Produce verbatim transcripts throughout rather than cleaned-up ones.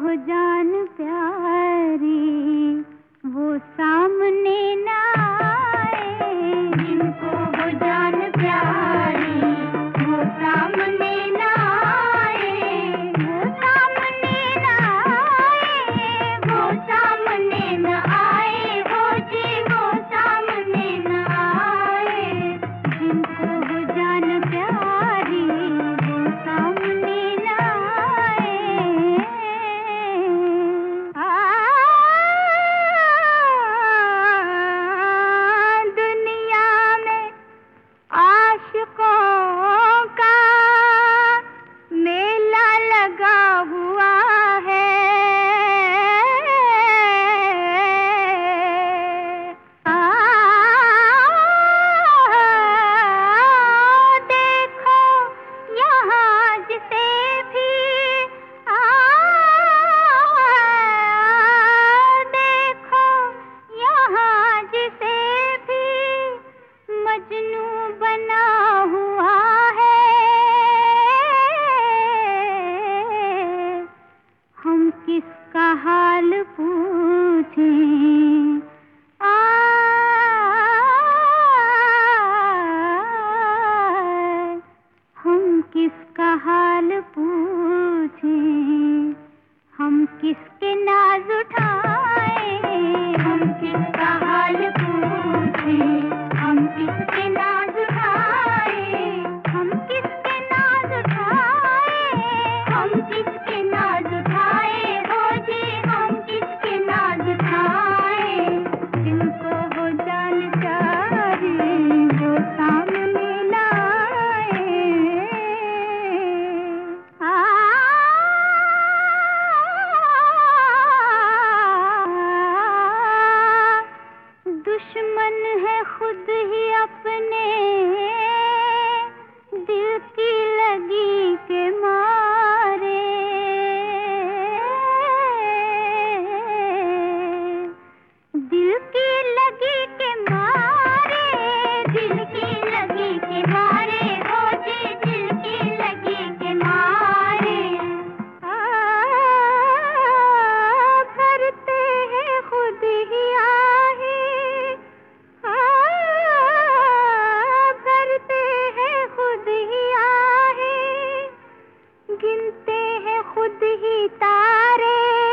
हो जान प्यारी वो सामने ना आए, जिनको हो जान प्यारी वो सामने ना आए, वो सामने ना आए, वो सामने ना आए, वो जी वो सामने ना आए, जिनको हो जान प्यारी वो सामने ना आए। आ, दुनिया में आशिकों का मेला लगा हुआ है, आ, देखो यहाँ जिसे भी, आ, देखो यहाँ जिसे भी मजनू बना हुआ है, हम किसका हाल पूछें, आ, हम किसका हाल पूछें, हम किसके नाज उठाएं, हम किसका हाल पूछें, हम किसके नाज उठाएं, हम किसके नाज उठाएं, हम किसके नाज उठाएं, हो जी हम किसके नाज उठाएं, जिनको हो जान प्यारी वो सामने ना आए। आ, दुश्मन है खुद ही अपने दिल की लगी के मारे, दिल की लगी के मारे, दिल की लगी के मारे, हो जी दिल की लगी के मारे, आ, भरते हैं खुद ही आहे, आ, भरते हैं खुद ही आहे, गिनते हैं खुद ही तारे,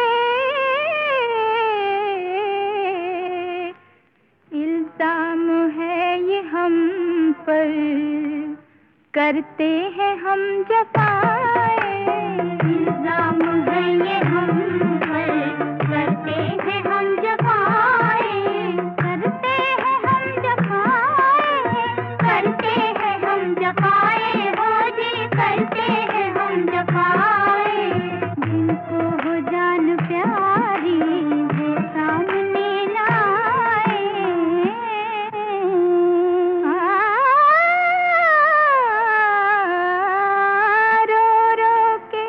इल्जाम है ये हम पर, करते हैं हम जफाए, इल्जाम है ये हम पर, करते हैं हम जफाए, करते हैं हम जफाए, करते हैं हम जफाए, हो जी करते हैं हम जफाए, जिनको हो जान प्यारी वो सामने ना आए। आ, रो रो के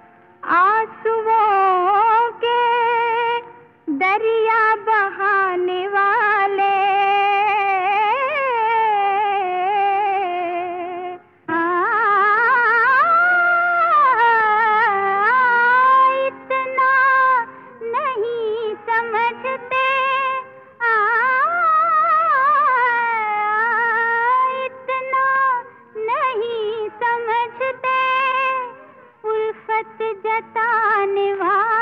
आंसुओं के दरिया बहाने वाले, आ, इतना नहीं समझते, आ, इतना नहीं समझते उल्फत जताने वाले,